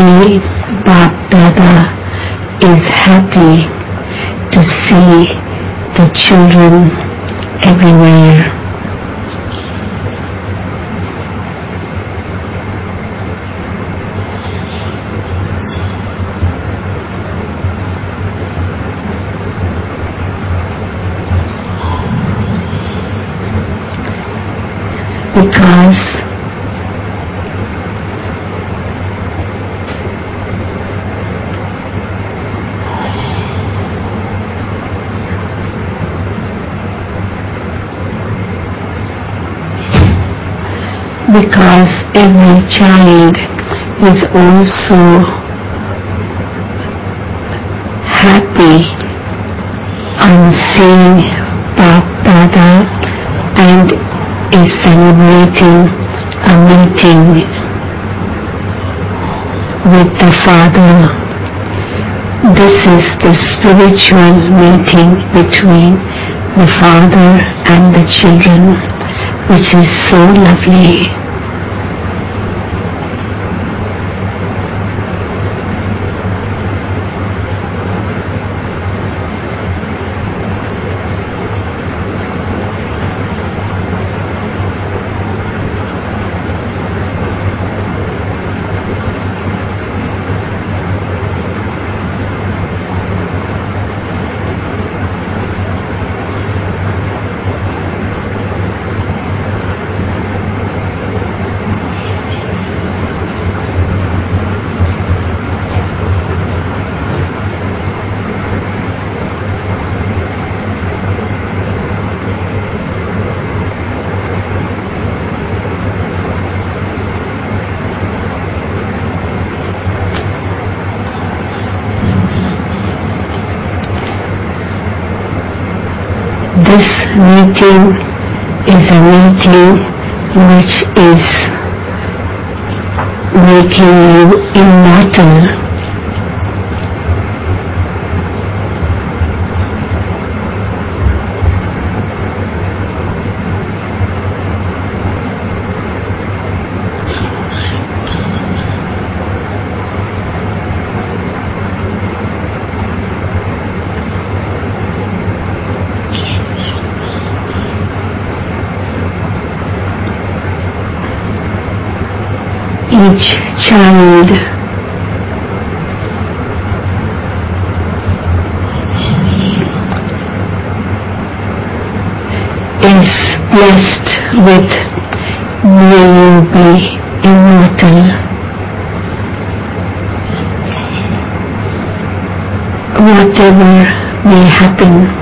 Every Bap Dada is happy to see the children everywhere. Because every child is also happy on seeing Bap Dada and is celebrating a meeting with the Father. This is the spiritual meeting between the Father and the children, which is so lovely. This meeting is a meeting which is making you immortal. Each child is blessed with may you be immortal. Whatever may happen,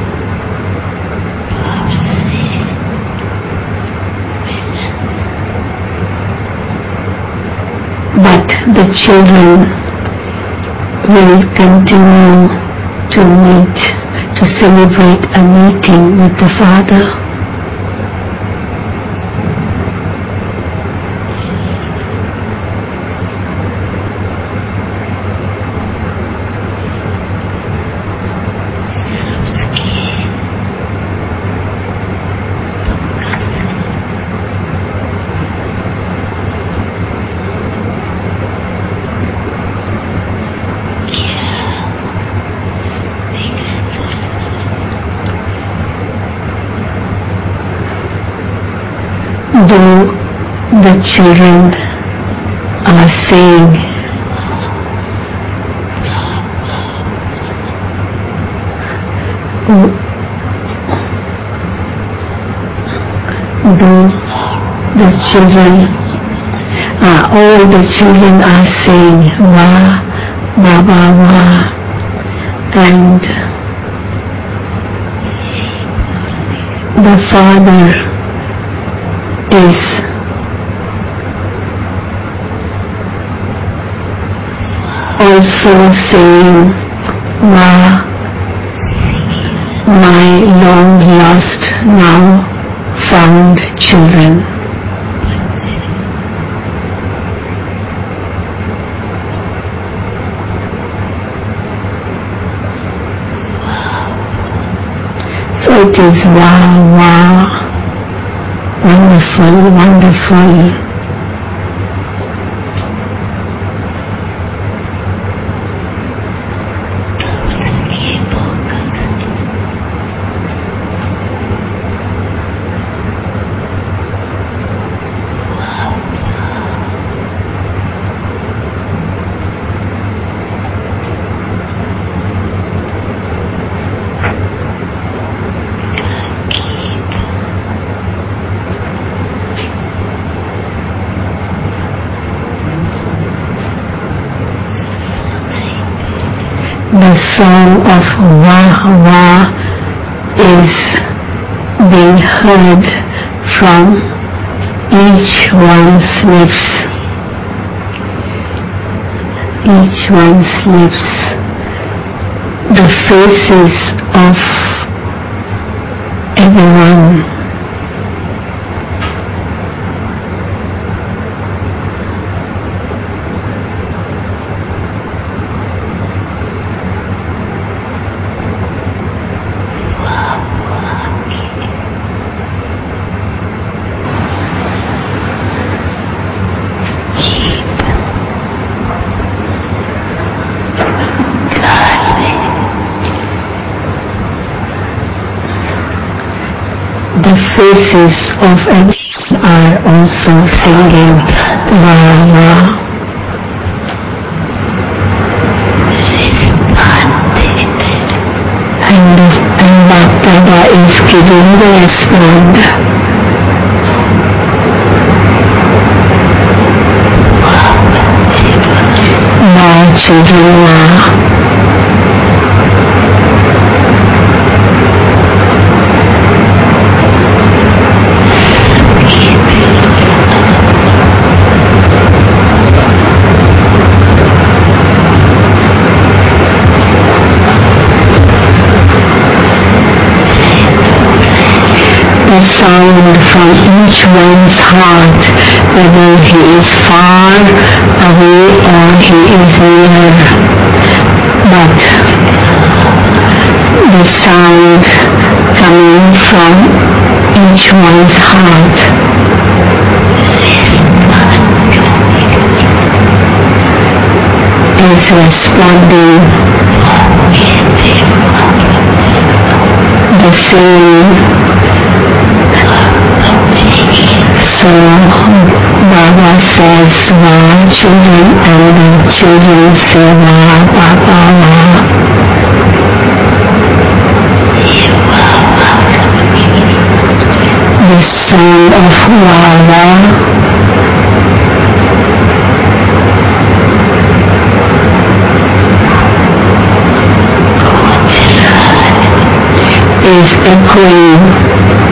but the children will continue to meet, to celebrate a meeting with the Father. Though the children are saying, all the children are saying, Wah, Baba, Wah, and the Father is also saying, Wah, my long lost, now found children. So it is Wah, Wah. Wonderful, wonderful. The song of Wah Wah is being heard from each one's lips. Each one's lips. The faces of everyone. The faces of everyone are also singing Wah Wah. And Baba is giving the response. Wah children Wah. The sound from each one's heart, whether he is far away or he is near. But the sound coming from each one's heart is responding the same. So Baba says Wah children, and the children say Wah Baba Wah. The song of Wah Wah is echoing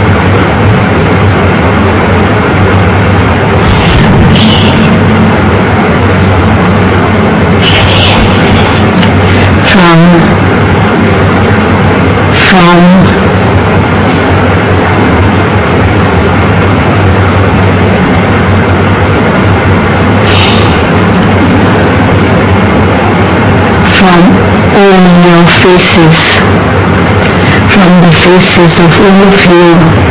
from all your faces, from the faces of all of you.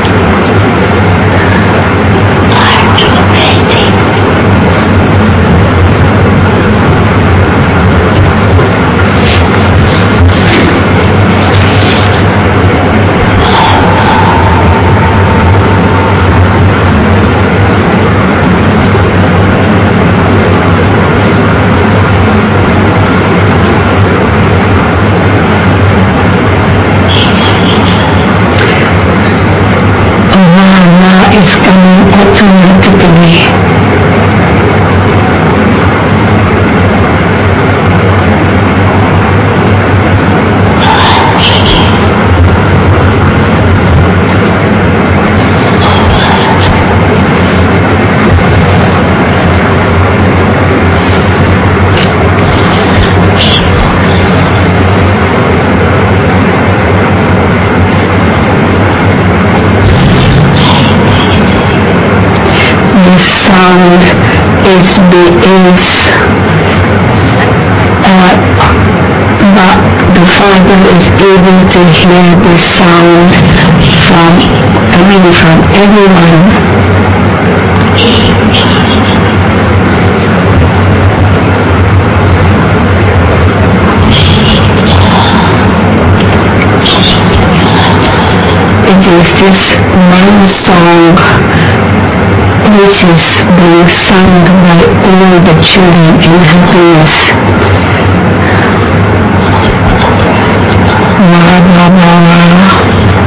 Is coming automatically. Sound is but the Father is able to hear the sound from everyone. It is this one song which is being sung by all the children in happiness. Wah Baba Wah.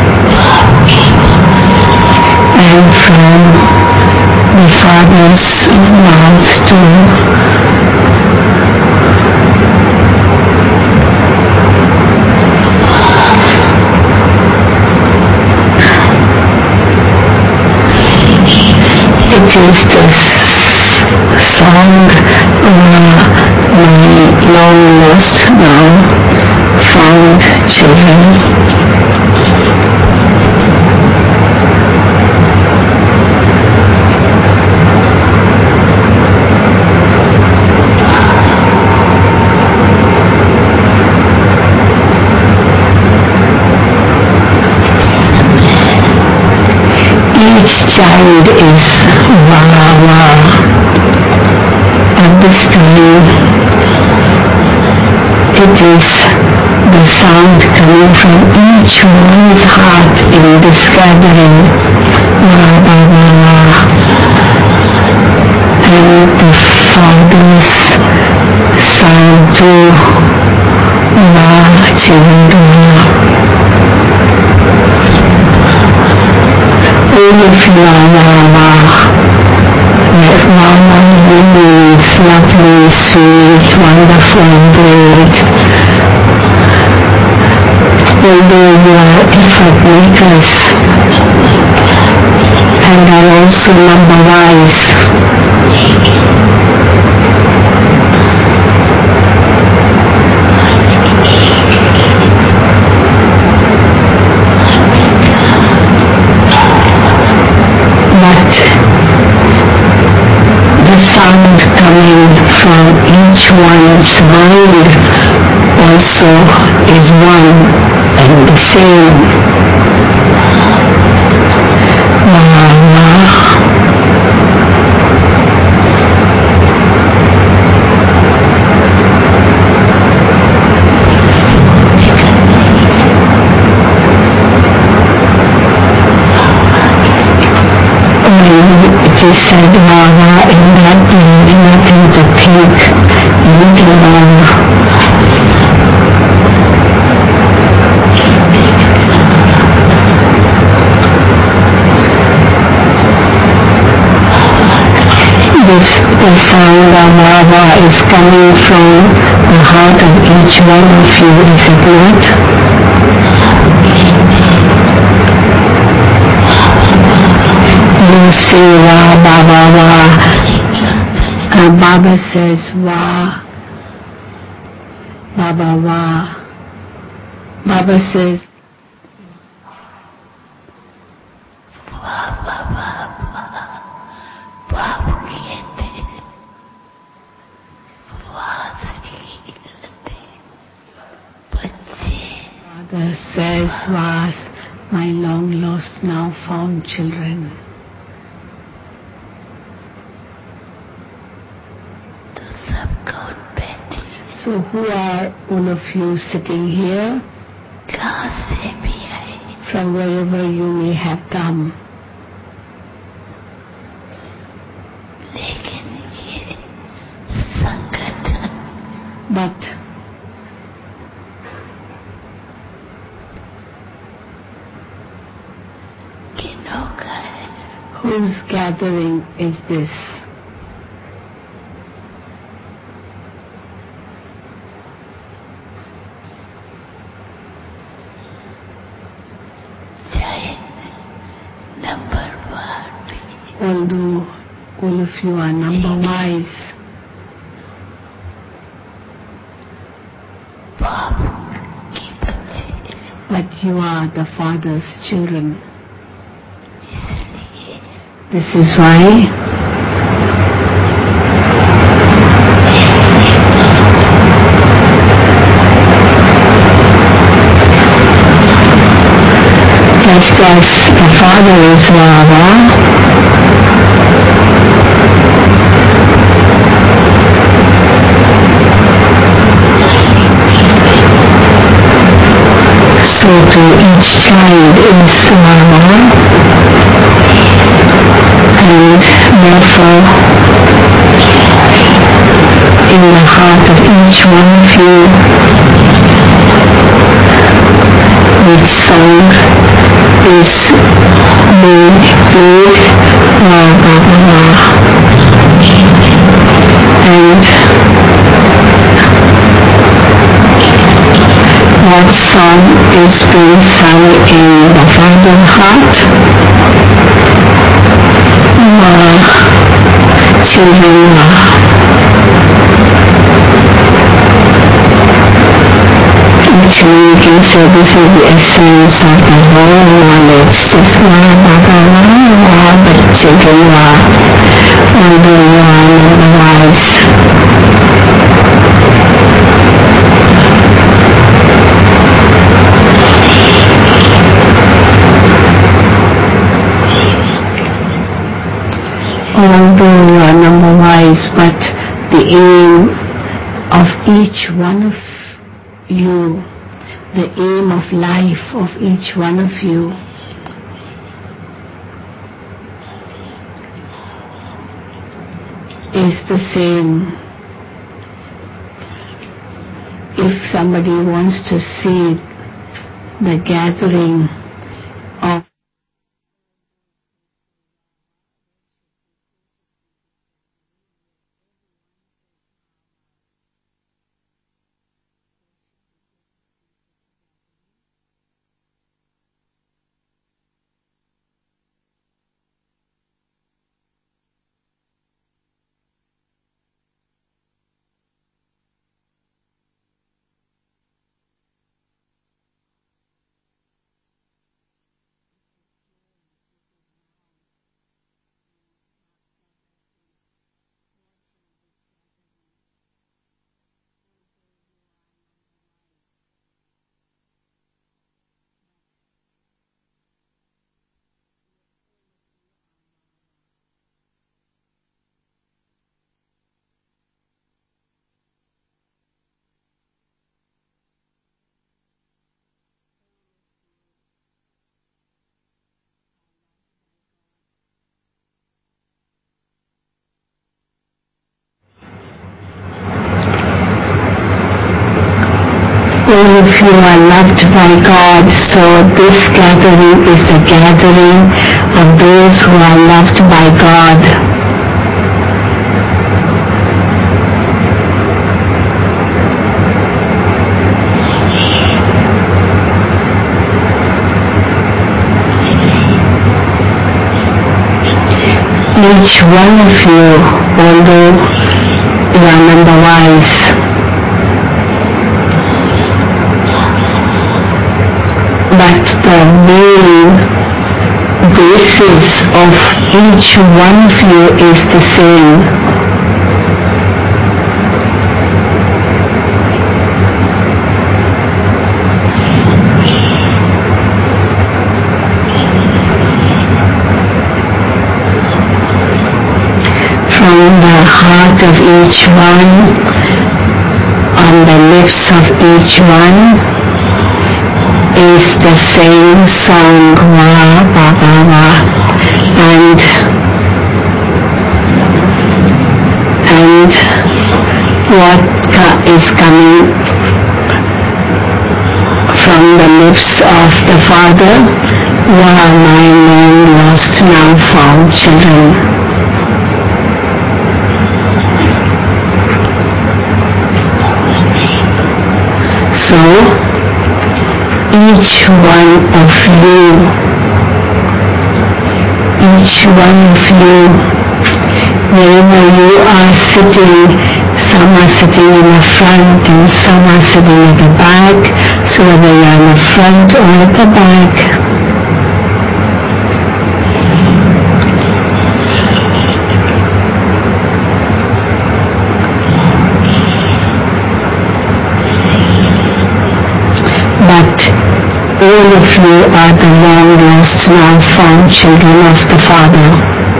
And from the Father's mouth too. It is this song, my long lost now found children. Each child is Vaava. At this time, it is the sound coming from each one's heart in this gathering. Vaava. And the Father's sound too. Va Chandra. All of you are Mama. Mama means lovely, sweet, wonderful, great. Although you are effort makers and are also number wise. The sound coming from each one's mind also is one and the same. Mama. It is said Mama, in that there is nothing to think, anything wrong. The sound of Mama is coming from the heart of each one of you, is it not? You say Wa, Baba, Wa. Baba says Wa. Baba, Wa. Baba says Father says Was, my long lost now found children. So who are all of you sitting here? From wherever you may have come. But whose gathering is this? Although all of you are number wise, but you are the Father's children. This is why just as the Father is Vaava, so to each child is Vaava, and therefore in the heart of each one of you, which song is being played, Va, Baba, Va. And what song is being sung in the Father's heart? Va. children are. Actually, you can say this is the essence of the whole knowledge. Just but children are, although you are wise. Although you are number wise, but the aim of each one of you, the aim of life of each one of you is the same. If somebody wants to see the gathering of all of you are loved by God, so this gathering is the gathering of those who are loved by God. Each one of you, although you are number wise, but the main basis of each one of you is the same. From the heart of each one, on the lips of each one, is the same song, Wa Baba Wa, and what is coming from the lips of the Father, Wa, my long lost now found children. So, each one of you, wherever you are sitting, some are sitting in the front and some are sitting at the back, so whether you are in the front or at the back, all of you are the long lost now found children of the Father.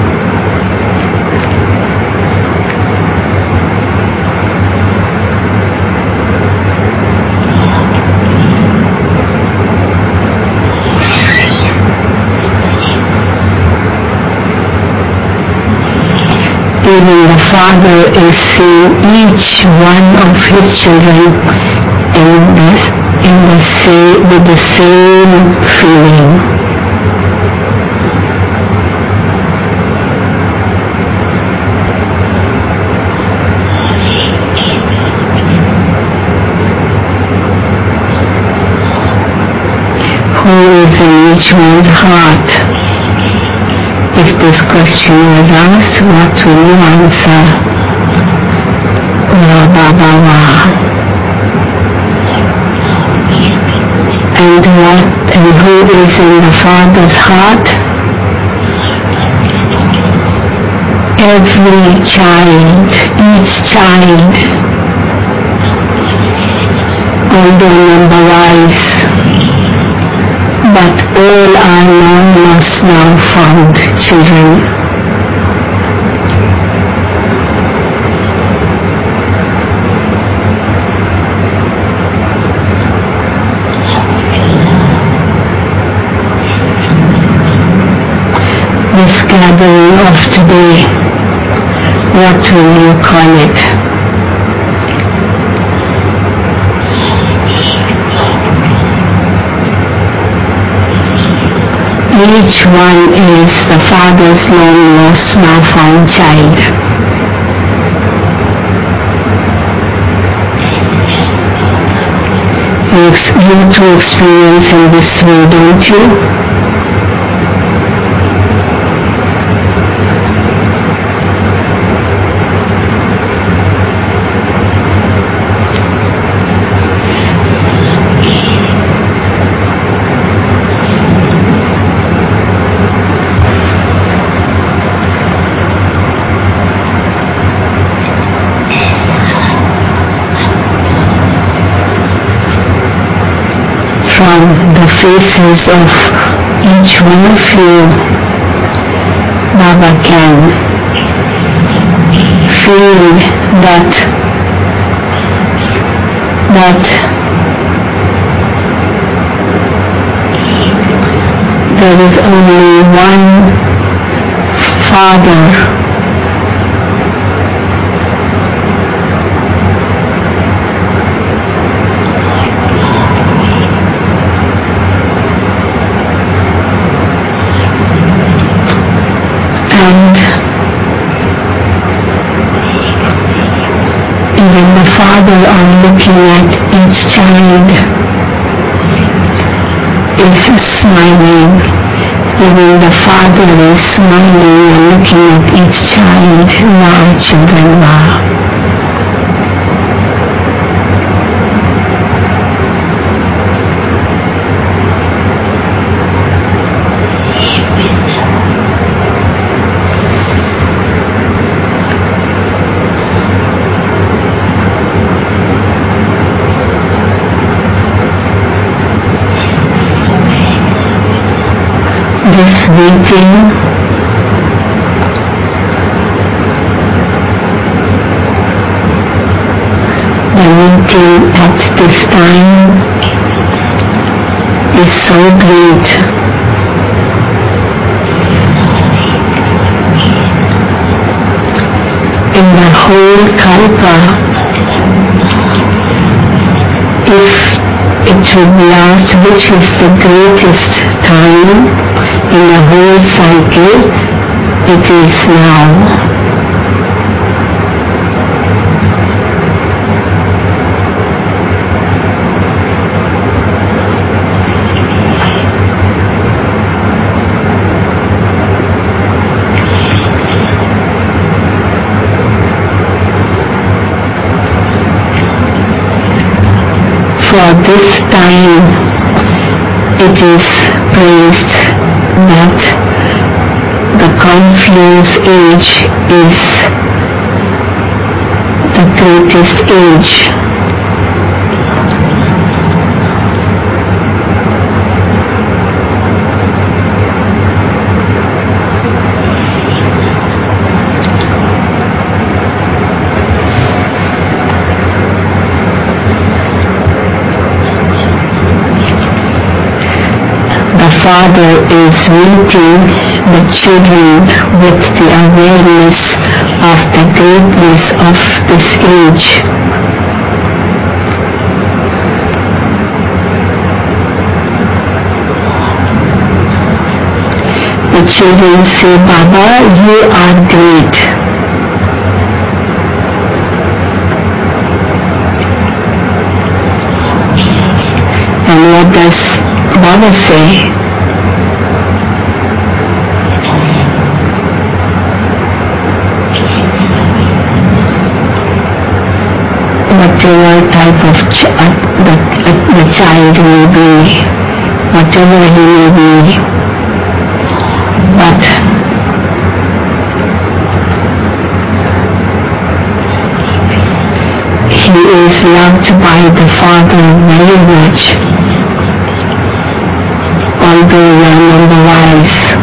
Even the Father is seeing each one of his children with the same feeling. Who is in each one's heart If this question was asked, what will you answer? Wa Baba Wa. And what and who is in the Father's heart? Every child, each child, although number-wise, but all are now lost, now found children. This gathering of today, what will you call it? Each one is the Father's long lost, now found child. You too experience in this way, don't you? From the faces of each one of you, Baba can feel that there is only one Father. And even the Father, on looking at each child, is smiling. Even the Father is smiling and looking at each child. Wow, children, wow. This meeting at this time is so great. In the whole Kalpa, if it would be asked which is the greatest time in the whole cycle, it is now. For this time, it is praised that the confluence age is the greatest age. Father is meeting the children with the awareness of the greatness of this age. The children say, Baba, you are great. And what does Baba say? whatever type of the child may be, whatever he may be, but he is loved by the Father very much, although we are number-wise.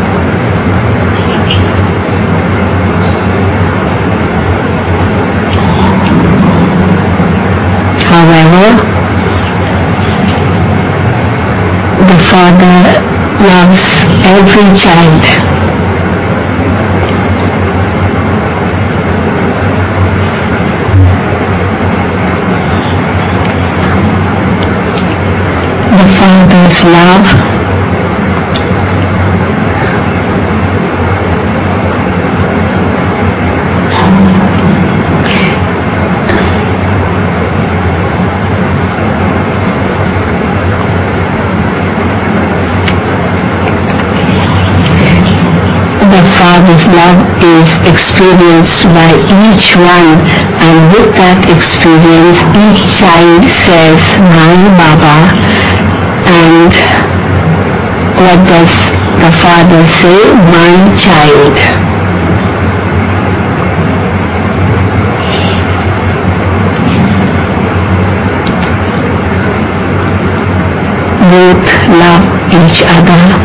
However, the Father loves every child. The Father's love Father's love is experienced by each one, and with that experience each child says, "My Baba." And what does the Father say? "My child." Both love each other.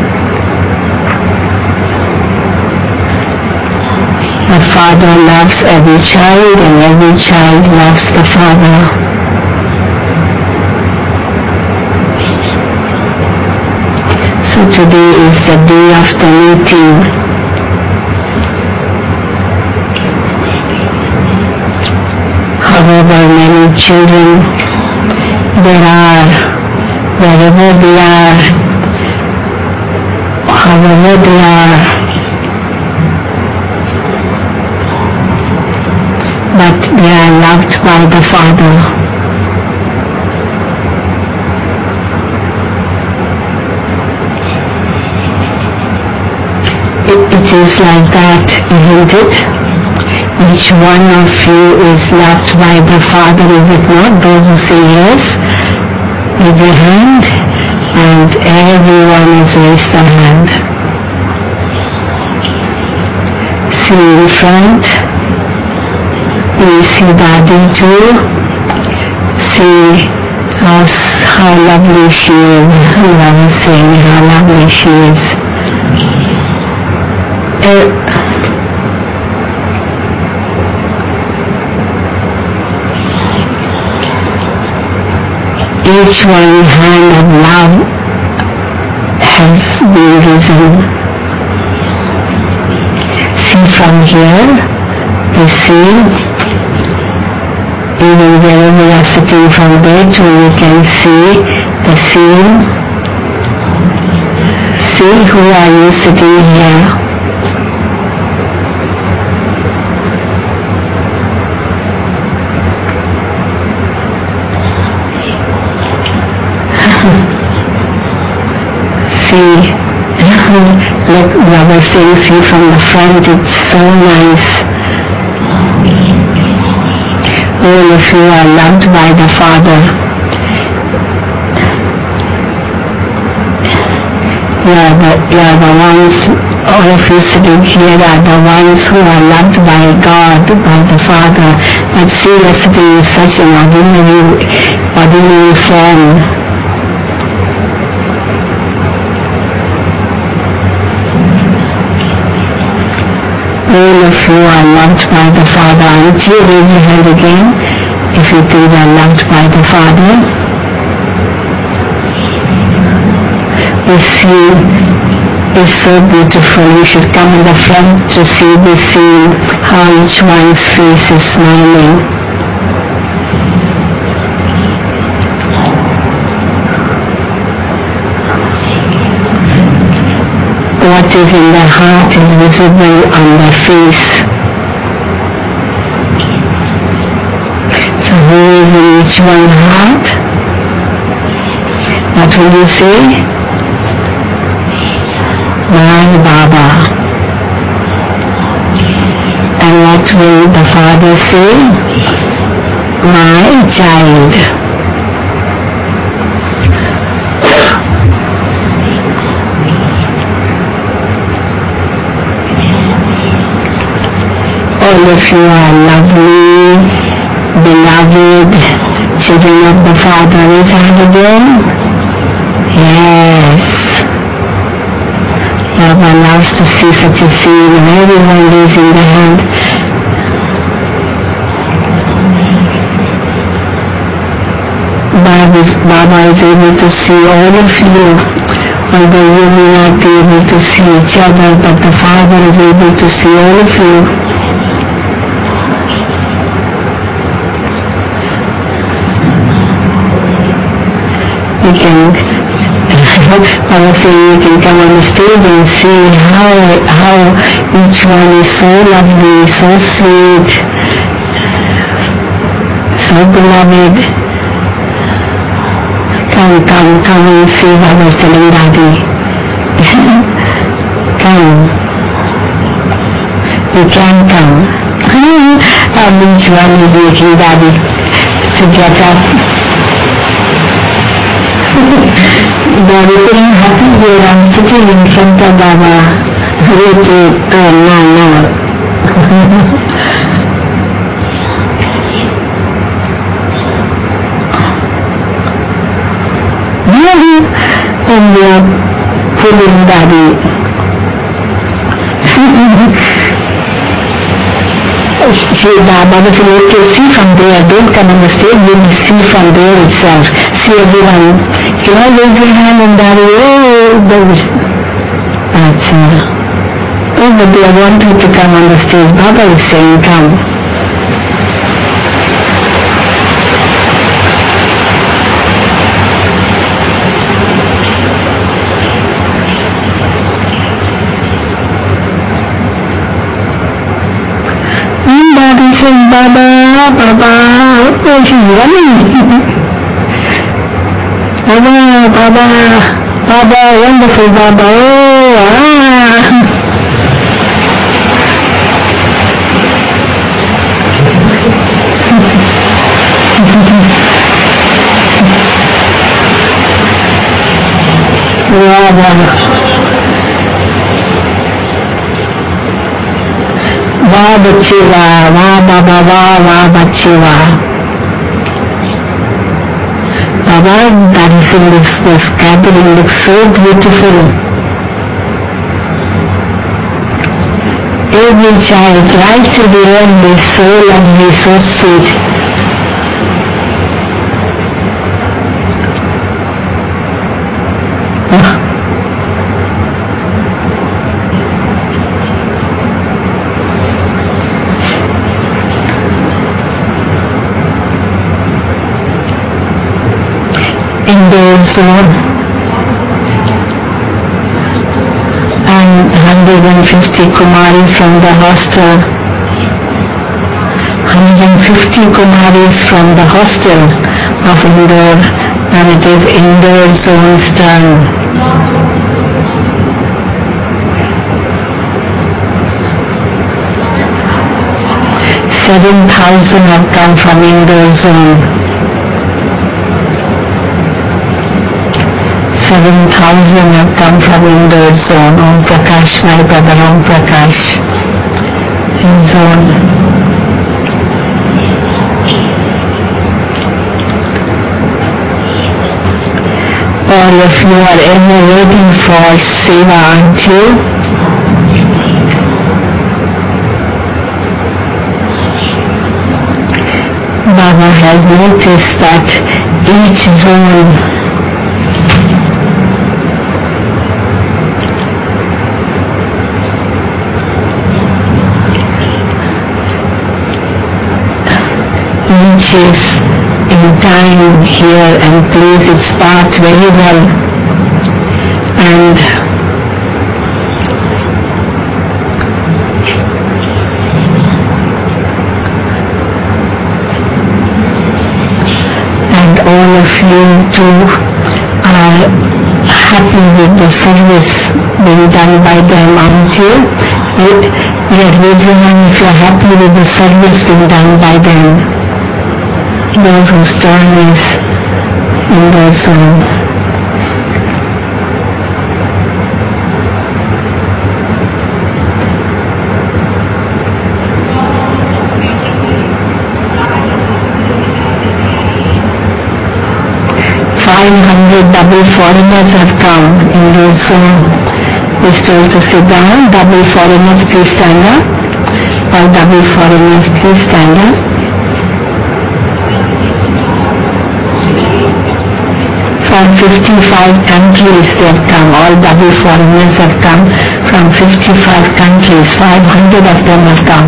The Father loves every child, and every child loves the Father. So today is the day of the meeting. However many children there are, wherever they are, however they are, but they are loved by the Father. It is like that, isn't it? Each one of you is loved by the Father, is it not? Those who say yes, raise your hand, and everyone has raised their hand. See in front. We see Daddy too. See how lovely she is. I was saying how lovely she is. Each one hand of love has been risen. See from here, you see. Even wherever we are sitting from there too, you can see the scene. See who are you sitting here. See, like Baba saying, see from the front, it's so nice. All of you are loved by the Father. You are the ones, all of you sitting here are the ones who are loved by God, by the Father. But see, you are sitting in such an ordinary form. All of you are loved by the Father. Aren't you? Raise your hand again if you think you are loved by the Father. The scene is so beautiful. You should come in the front to see the scene, how each one's face is smiling. What is in the heart is visible on the face. So who is in each one's heart? What will you say? My Baba. And what will the Father say? my child. All of you are lovely, beloved children of the Father. Is that again? Yes. Baba loves to see such a scene. Everyone raising the hand. Baba is able to see all of you. Although you may not be able to see each other, but the Father is able to see all of you. You can, I was saying, you can come on the stage and see how each one is so lovely, so sweet, so beloved. Come and see what I was telling Daddy. Come. You can come. And each one is making Daddy to get up. They're feeling happy here. I'm sitting in front of Baba. No. And we are pulling Daddy. Baba said, okay, see from there. Don't come on the stage. You'll see from there itself. See everyone. Can I raise your hand and Daddy? Oh, that's oh, but they want you to come on the stage. Baba is saying, come. Daddy said, Baba, oh, she's running. Baba, wonderful Baba, oh, वाह बच्चे वाह बाबा वाह बच्चे वाह Baba, this gathering looks so beautiful. Every child right to the end is so lovely, so sweet. And 150 Kumaris from the hostel. 150 Kumaris from the hostel of Indore, and it is Indore zone's turn. $7,000 have come from Indore zone. 7,000 have come from Indore zone. Om Prakash, my brother Om Prakash, in zone. All of you are ever waiting for Seva, aren't you? Baba has noticed that each zone reaches in time here and plays its part very well, and all of you too are happy with the service being done by them, aren't you? Yes, raise your hand if you're happy with the service being done by them. those whose turn is in their zone. Double foreigners have come in their zone. Is told to sit down. Double foreigners, please stand up. All double foreigners, please stand up. From 55 countries they have come. All double foreigners have come from 55 countries. 500 of them have come.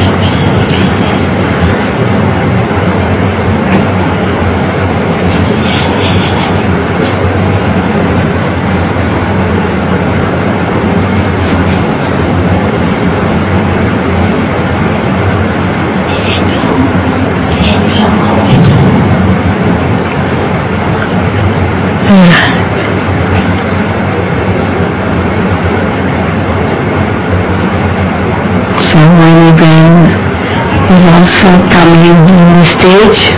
So Mani Ben is also coming on the stage.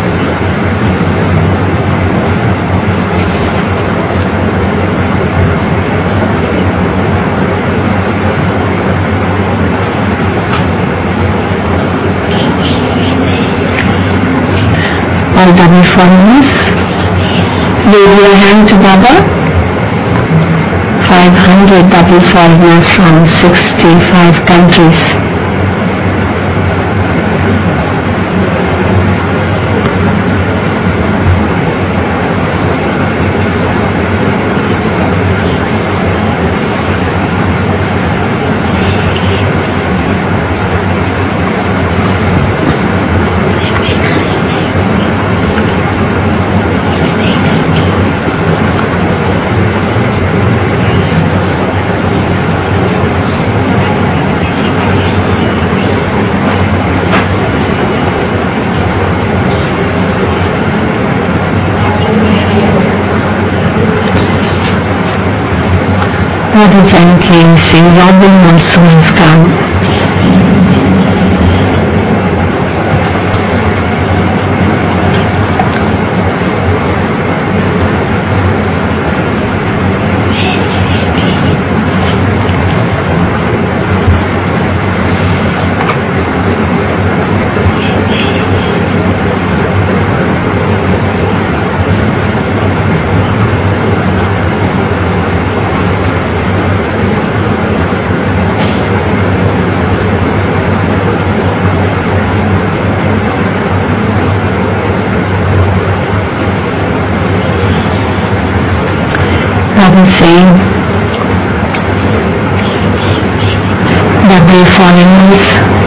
All double foreigners, wave your hand to Baba. 500 double foreigners from 65 countries. Radha Janki Singh Robin also has come. Singh, double foreigners,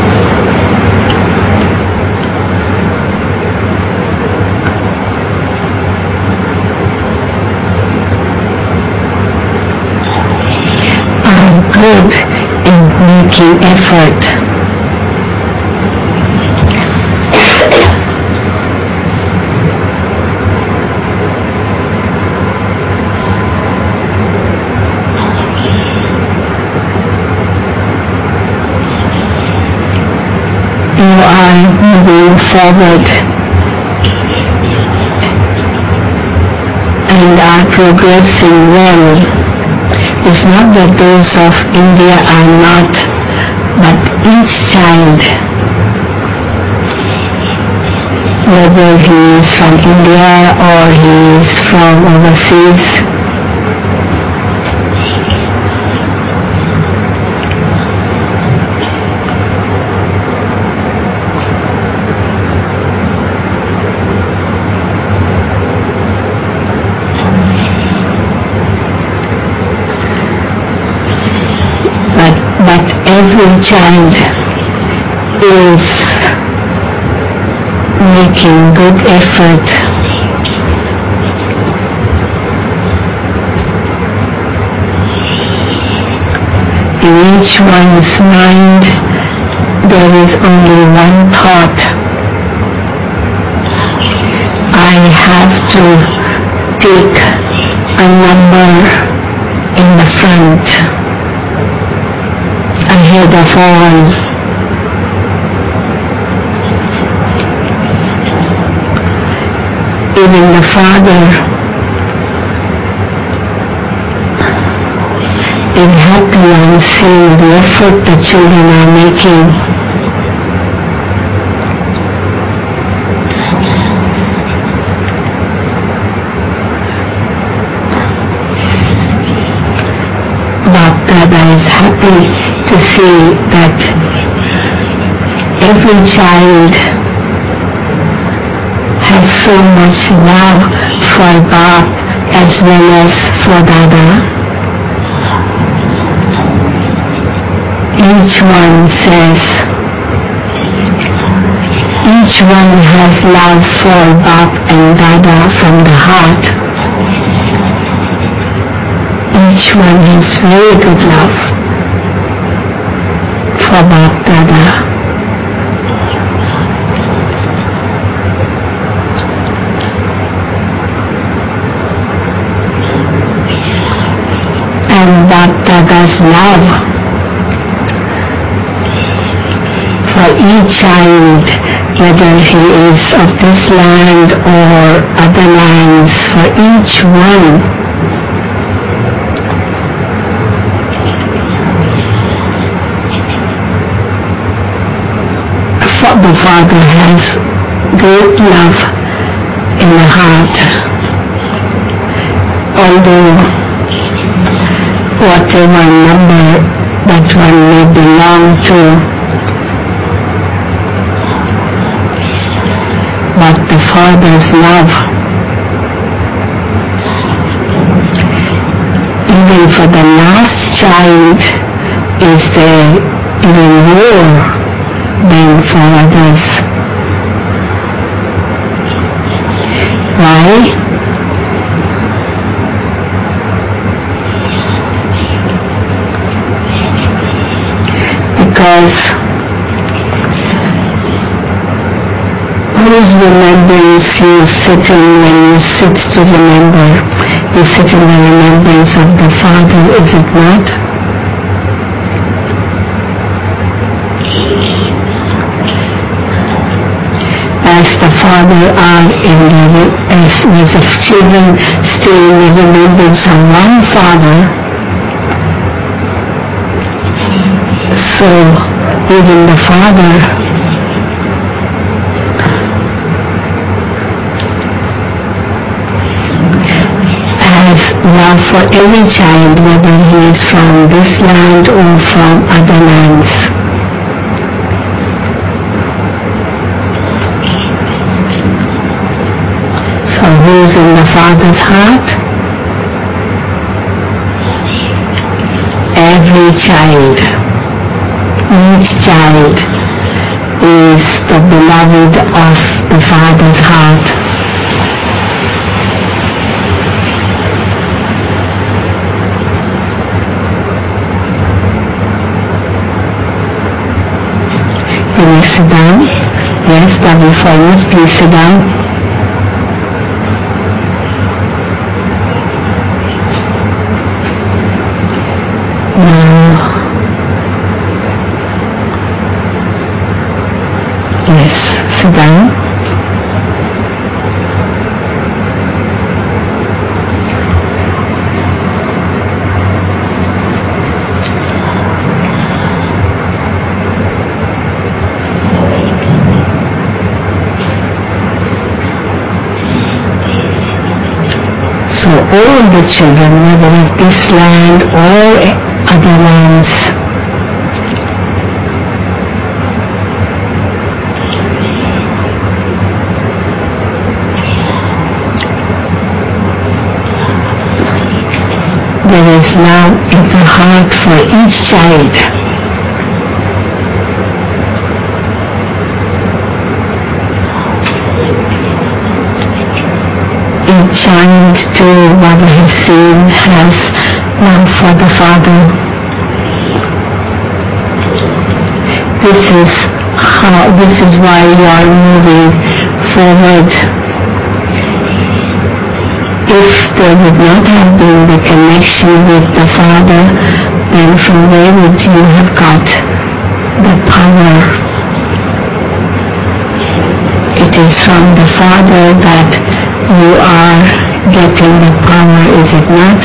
are good in making effort. You are moving forward and are progressing well. It's not that those of India are not, but each child, whether he is from India or he is from overseas, but every child is making good effort. In each one's mind there is only one thought: I have to take a number in the front, ahead of all. father is happy on seeing the effort the children are making. Baba is happy to see that every child has so much love for Baba as well as for Dada. Each one says, each one has love for Baba and Dada from the heart. Each one has very good love for Baba Dada. And Baba Dada's love for each child, whether he is of this land or other lands, for each one, the Father has great love in the heart. Although whatever number that one may belong to, but the Father's love, even for the last child, is there even more than for others. Why? Because whose remembrance you sit in when you sit to remember? You sit in the remembrance of the Father, is it not? As the Father are in the, as the children stay in the remembrance of one Father, so even the Father has love for every child, whether he is from this land or from other lands. Who is in the Father's heart? Every child. Each child is the beloved of the Father's heart. Can you sit down? Yes, Dr. Foremost, please sit down. Yes, sit down. So all the children, whether of this land or other lands, there is love in the heart for each child. Each child too, what we have seen, has love for the Father. This is why you are moving forward. If there would not have been the connection with the Father, then from where would you have got the power? It is from the Father that you are getting the power, is it not?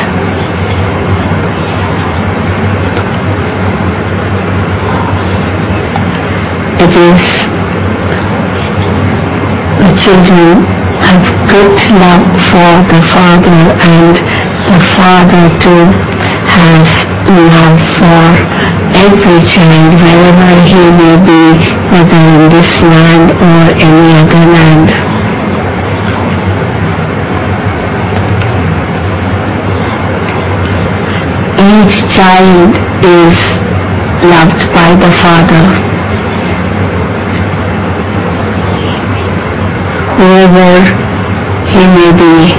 It is the children have good love for the Father, and the Father too has love for every child wherever he may be, whether in this land or any other land. Each child is loved by the Father. Whoever he may be,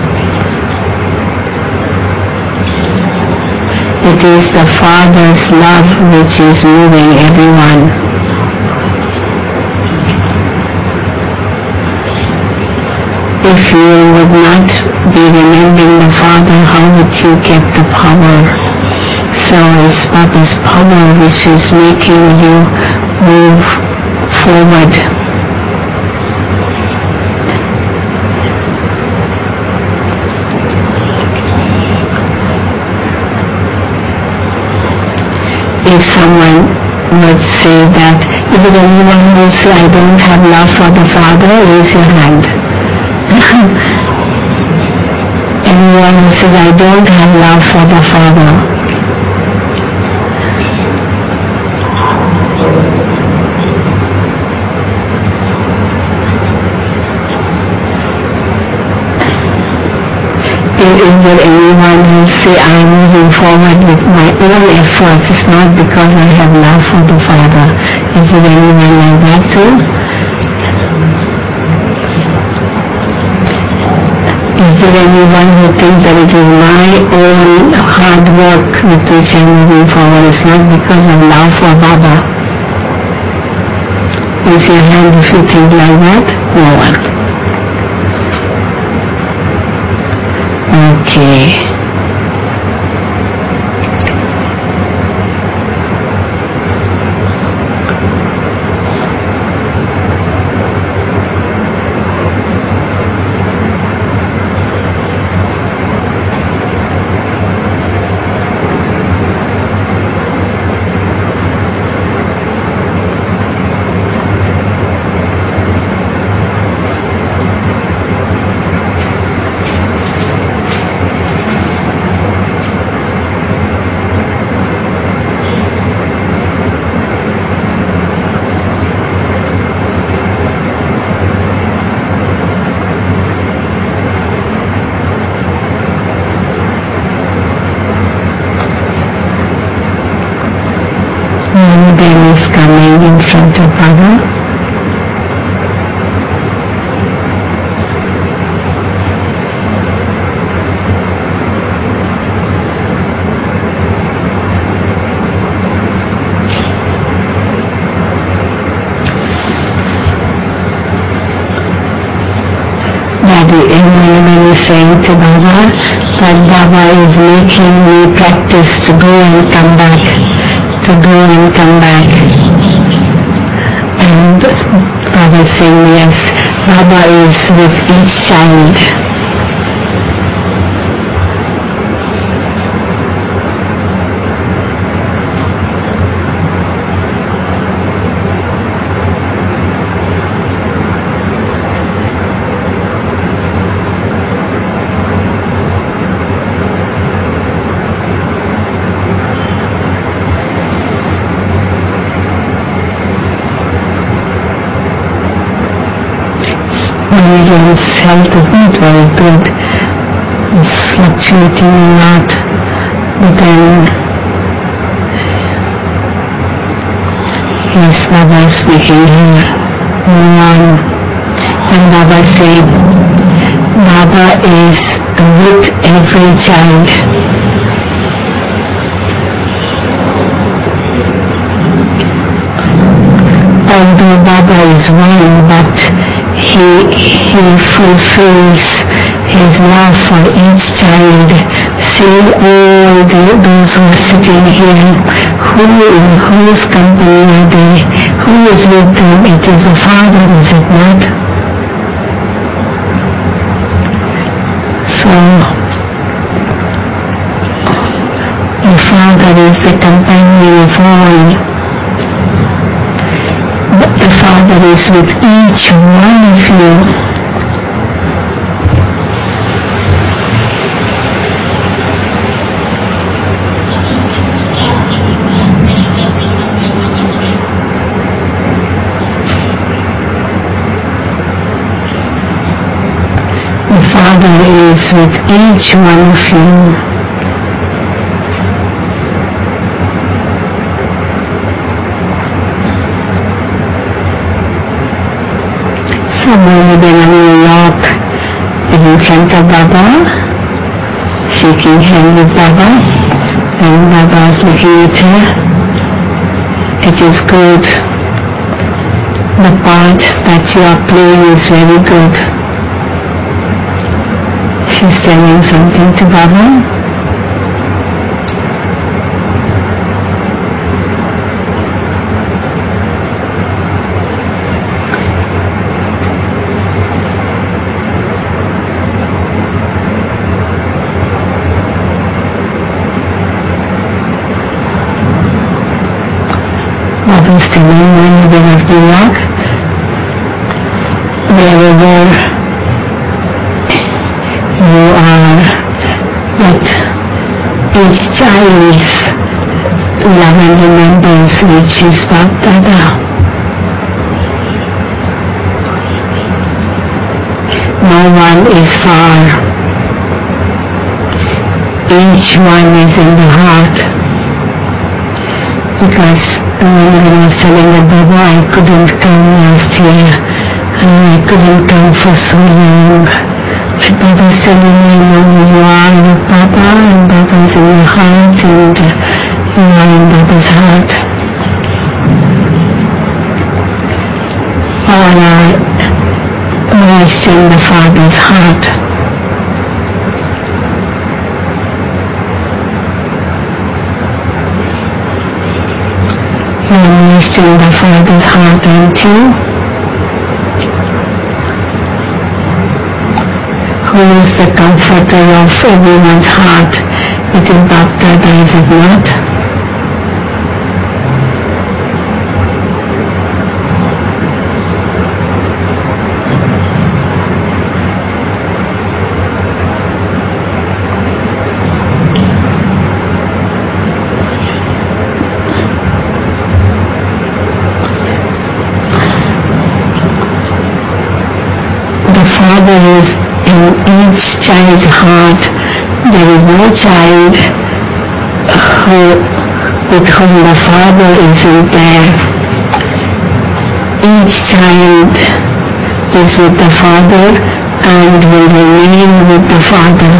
it is the Father's love which is moving everyone. If you would not be remembering the Father, how would you get the power? So it's Baba's power which is making you move forward. If someone would say that, if anyone who says, I don't have love for the Father, raise your hand. Anyone who says, I don't have love for the Father. Is there anyone who say, I am moving forward with my own efforts, it's not because I have love for the Father? Is there anyone like that too? Is there anyone who thinks that it is my own hard work with which I am moving forward? It's not because of love for Baba. Raise your hand if you think like that. No one. Okay. Then is coming in front of Baba. Daddy, everyone is saying to Baba that Baba is making me practice to go and come back. To go and come back. And Baba is saying, yes, Baba is with each child. His health is not very good. It's fluctuating a lot. But then, yes, Baba is speaking here. And Baba said, Baba is with every child. Although Baba is one, but he fulfills his love for each child. See all those who are sitting here, in whose company are they? Who is with them? It is the Father, is it not? The Father is the companion of all. But the Father is with each one of you. The Father is with each one of you. Maybe when you walk in front of Baba, shaking hand with Baba, and Baba is looking at her. It is good. The part that you are playing is very good. She's telling something to Baba. Baba's telling when you get off the walk, wherever you are, but each child's love and remembrance reaches Baba. No one is far. Each one is in the heart. Because when I was telling the Baba I couldn't come last year and I couldn't come for so long. But Baba's telling me, no, you are with Baba and Baba is in your heart and you are in Baba's heart. All are merged in the Father's heart. Merged in the Father's heart, aren't you? Who is the comforter of everyone's heart? It is Baba, is it not? The Father is in each child's heart. There is no child with whom the Father isn't there. Each child is with the Father and will remain with the Father.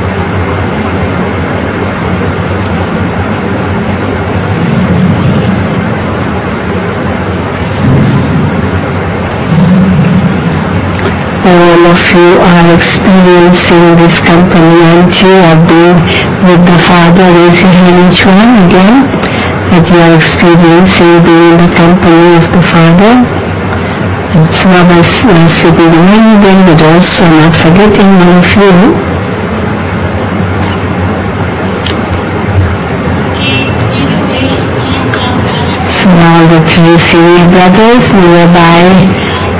All of you are experiencing this company and you have been with the Father. Raise your hand each one again that you are experiencing being in the company of the Father. And some of us should be doing again but also not forgetting one of you. So all the three senior brothers nearby,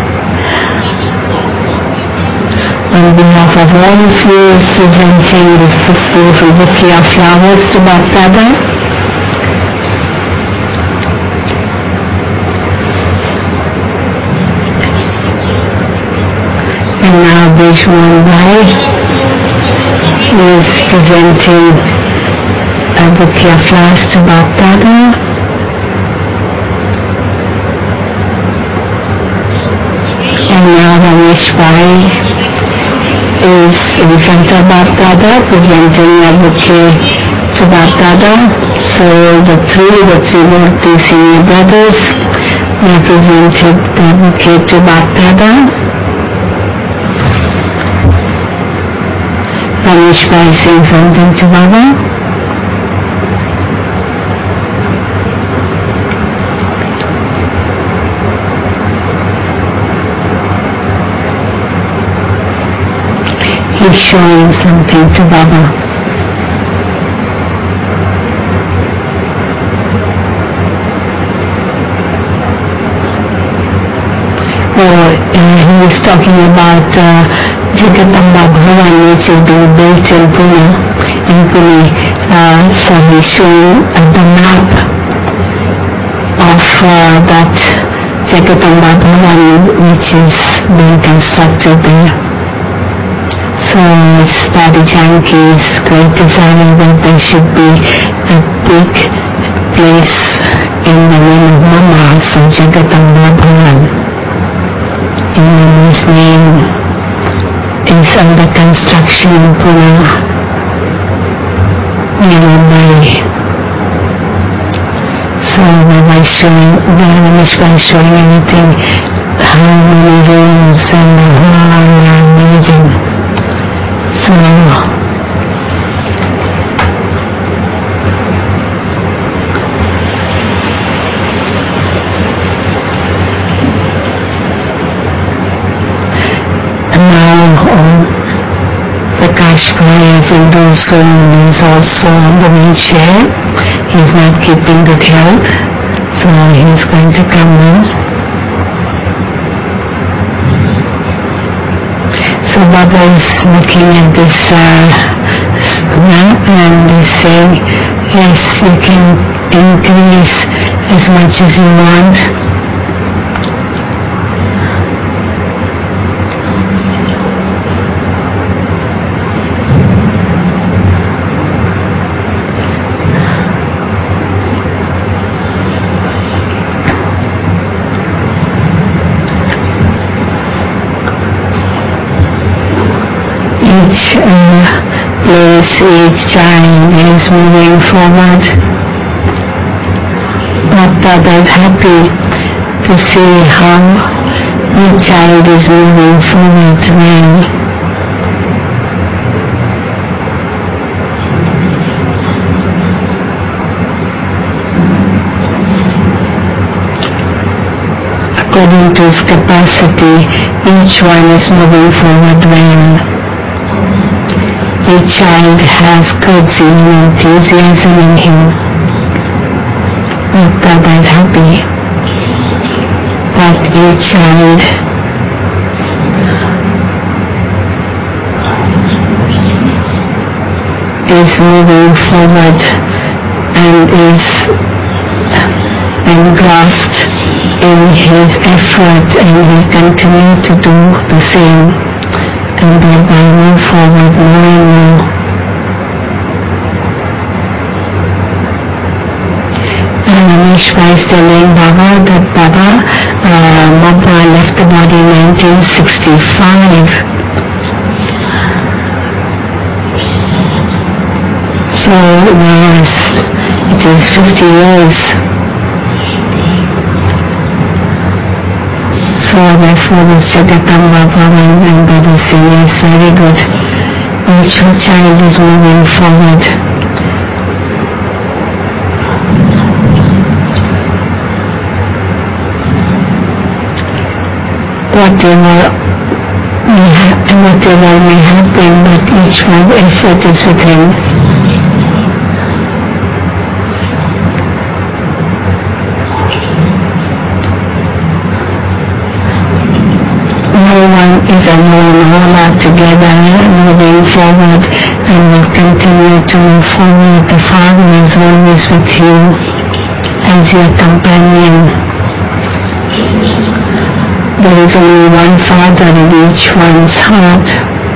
on behalf of all of you, is presenting this beautiful bouquet of flowers to Baba. And now Bijwan Bhai is presenting a bouquet of flowers to Baba. And now Ramesh Bhai is in front of Baba presenting a bouquet to Baba. So the three Murti senior brothers represented the bouquet to Baba. Ramesh Bhai saying something to Baba. He be showing something to Baba. Or he was talking about Jagadamba Bhavan, which is being built in Pune. So he's showing the map of that Jagadamba Bhavan, which is being constructed there. So Daddy Janki is great desire that there should be a big place in the name of Mama, so Jagadamba Bhavan. His name is under construction in Pune, near Mumbai. So Baba is showing anything, how many rooms and the hall and everything. So Prakash Bhai of Hindu is also on the wheelchair. He's not keeping good health, so he's going to come in. So Baba is looking at this map and is saying, yes, you can increase as much as you want. Each place, each child is moving forward. But Baba is happy to see how each child is moving forward well. According to his capacity, each one is moving forward well. Each child has good zeal and enthusiasm in him. Baba is happy that each child is moving forward and is engrossed in his effort, and will continue to do the same, and thereby move forward more and more. Ramesh Bhai is telling Baba that Baba left the body in 1965. So now it is 50 years. So therefore this Jagadamba Bhavan and Baba saying, yes, very good. Each child is moving forward. Whatever may happen, but each one's effort is with him. No one is alone, all are together, moving forward, and will continue to move forward. The Father is always with you as your companion. There is only one Father in each one's heart.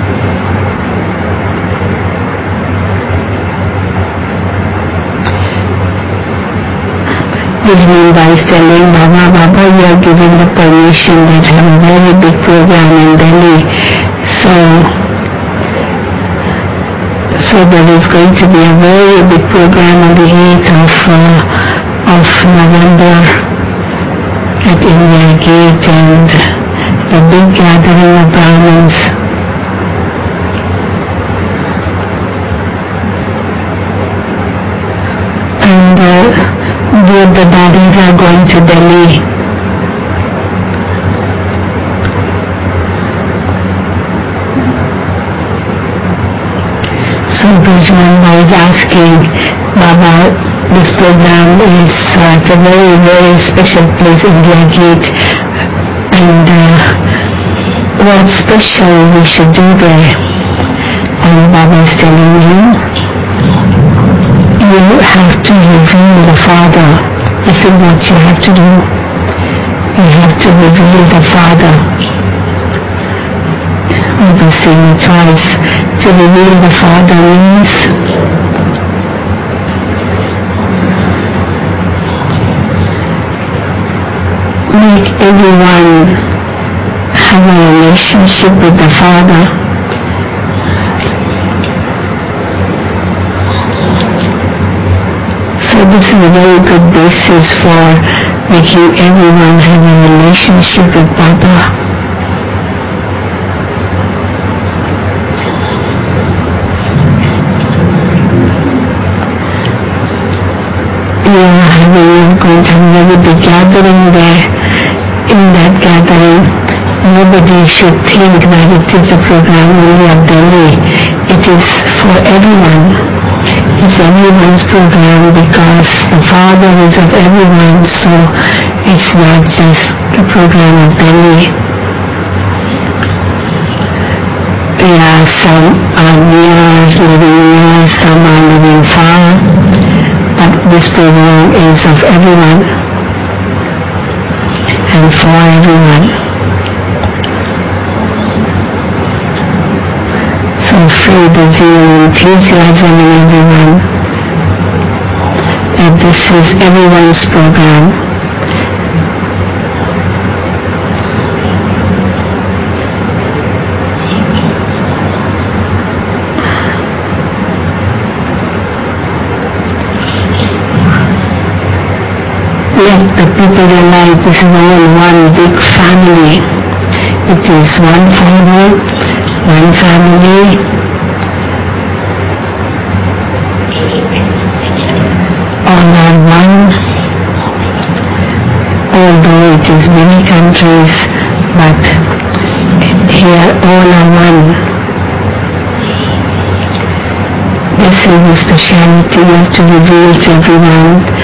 Vijayamma is telling Baba, you are giving the permission that have a very big program in Delhi. So there is going to be a very big program on the 8th of November at India Gate, and a big gathering of Brahmins. And both the daddies are going to Delhi. is asking, Baba, this program is it's a very, very special place, India Gate, and what's special we should do there? And Baba is telling him, you have to reveal the Father. This is what you have to do. You have to reveal the Father. Baba is saying it twice. To reveal the Father means make everyone have a relationship with the Father. So this is a very good basis for making everyone have a relationship with Baba. You're going to have a very big gathering there. In that gathering, nobody should think that it is a program only of Delhi. It is for everyone. It's everyone's program because the Father is of everyone, so it's not just the program of Delhi. Yeah, some are near, living near, some are living far, but this program is of everyone and for everyone. So feel the zeal and enthusiasm in everyone that this is everyone's program. Let the people realize this is all one big family. It is one Father, one family, all are one, although it is many countries, but here all are one. This is the speciality you have to reveal to everyone.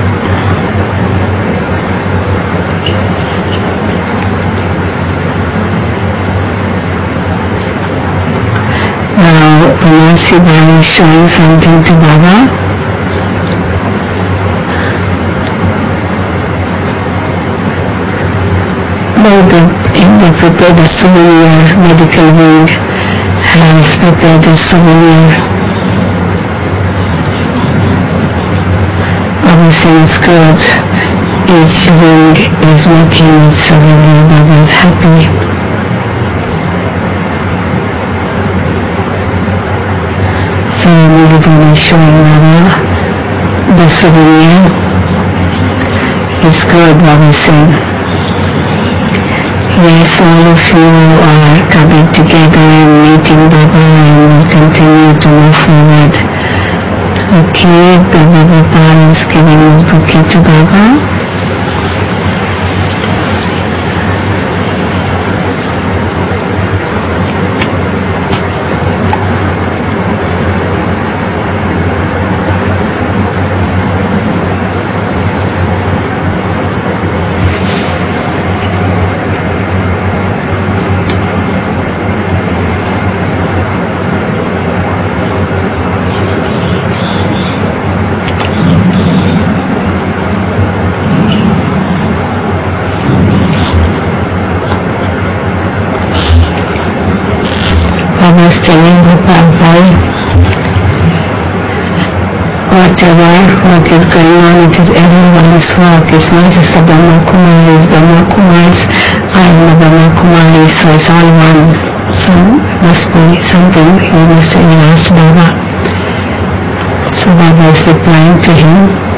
Nancy Bhai is showing something to Baba. They prepared a souvenir, medical wing has prepared a souvenir. Baba says good. Each wing is making its souvenir. Baba is happy. So everybody is showing Baba the souvenir. It's good, Baba is saying. Yes, all of you are coming together and meeting Baba and will continue to move forward. Okay, the Baba is giving his bouquet to Baba. Baba is telling Gopal Bhai, whatever work is going on, it is everyone's work. It's not just the Brahma Kumaris. Brahma Kumaris, I am the Brahma Kumaris, so it's all one. So it must be something he must have asked Baba. So Baba is replying to him.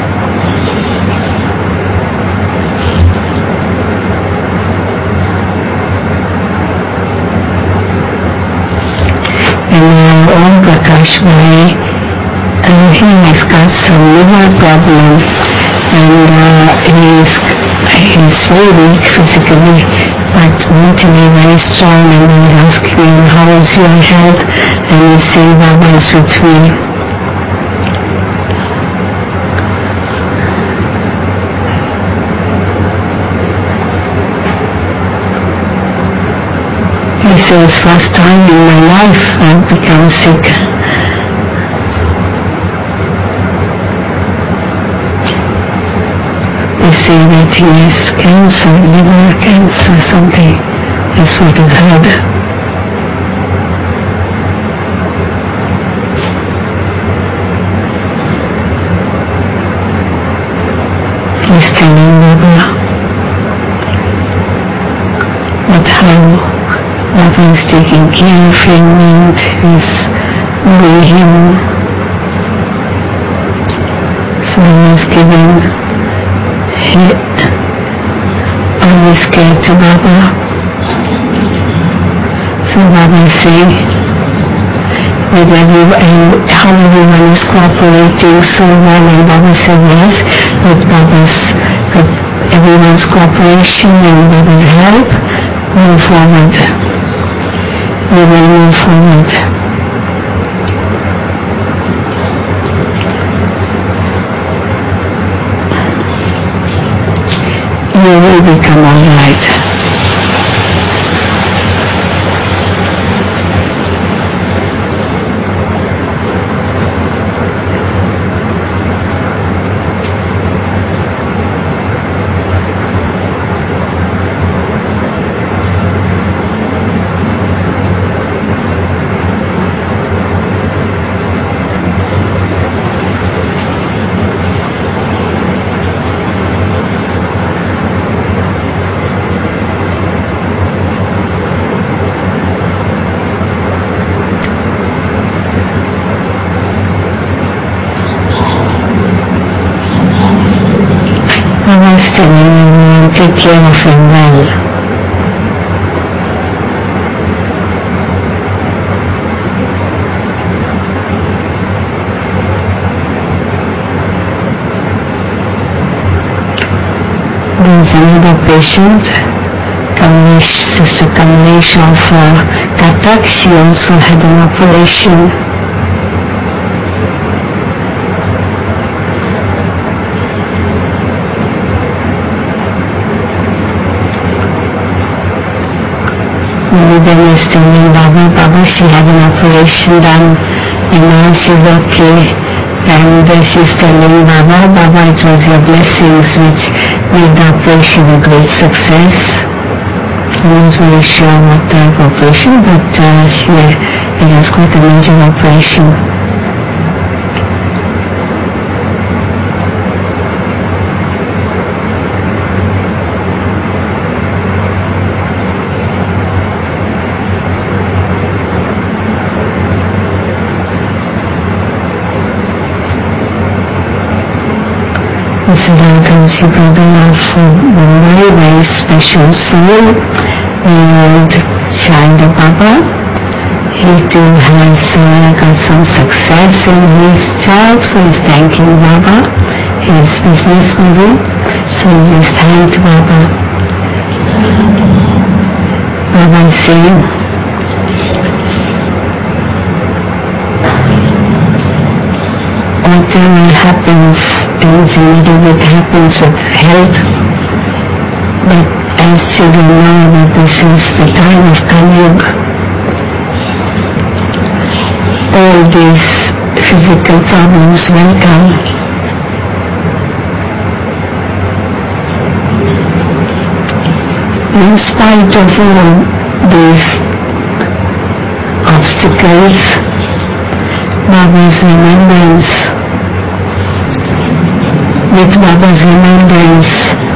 And Prakash Bhai, he has got some liver problem and he's very weak physically but mentally very strong, and he's asking me how is your health, and he's saying Baba is with me. This is first time in my life I've become sick. They say that he has cancer, liver cancer, something. That's what I've heard. He's telling Baba that how Baba is taking care of him and is with him. So he is giving all his care to Baba. So Baba is saying with how everyone is cooperating so well, and Baba said yes, with everyone's cooperation and Baba's help, move forward. We will move forward. You will become all right. Take care of him well. There is another patient, Sister Kamlesh of Katak. She also had an operation. Then is telling Baba, she had an operation done and now she's okay. And she's telling Baba, it was your blessings which made the operation a great success. I'm not very sure what type of operation, but it was quite a major operation. This is our Kamsi brother of very, very special soul and child of Baba. He too has got some success in his job, so he's thanking Baba, his business maybe. So he just thanked Baba. Baba is saying, whatever happens, anything that happens with health, but as children know that this is the time of Kali Yuga, all these physical problems will come. In spite of all these obstacles, Baba's remembrance, with Baba's remembrance,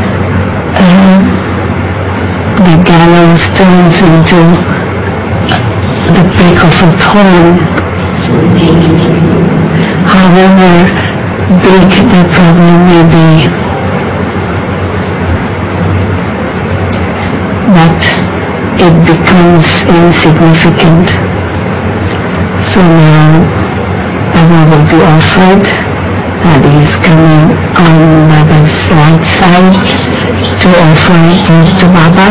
the gallows turns into the peak of a throne. However big the problem may be, but it becomes insignificant. So now Baba will be offered, and he is coming on Baba's right side to offer to Baba.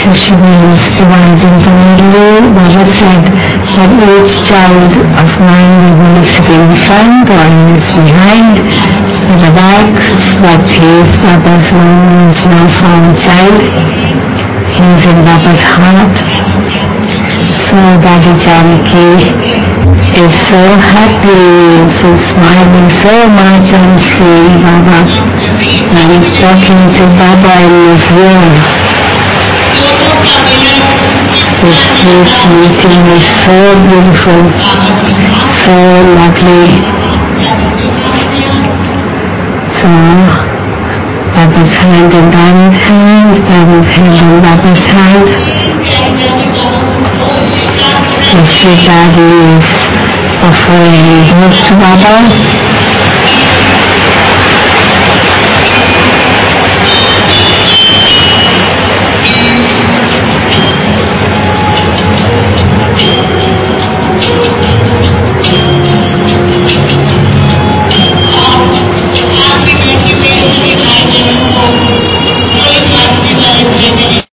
fishermen revising familiarly. Baba said that each child of mine will be sitting in front or is behind at the back, but he is Baba's most well-formed child. He is in Baba's heart. So Daddy Janaki is so happy, so smiling so much and seeing Baba, and he's talking to Baba in his ear. This meeting is so beautiful, so lovely. So Baba's hand in Daddy's hand, Daddy's hand in Baba's hand. You see Daddy is offering both to Baba.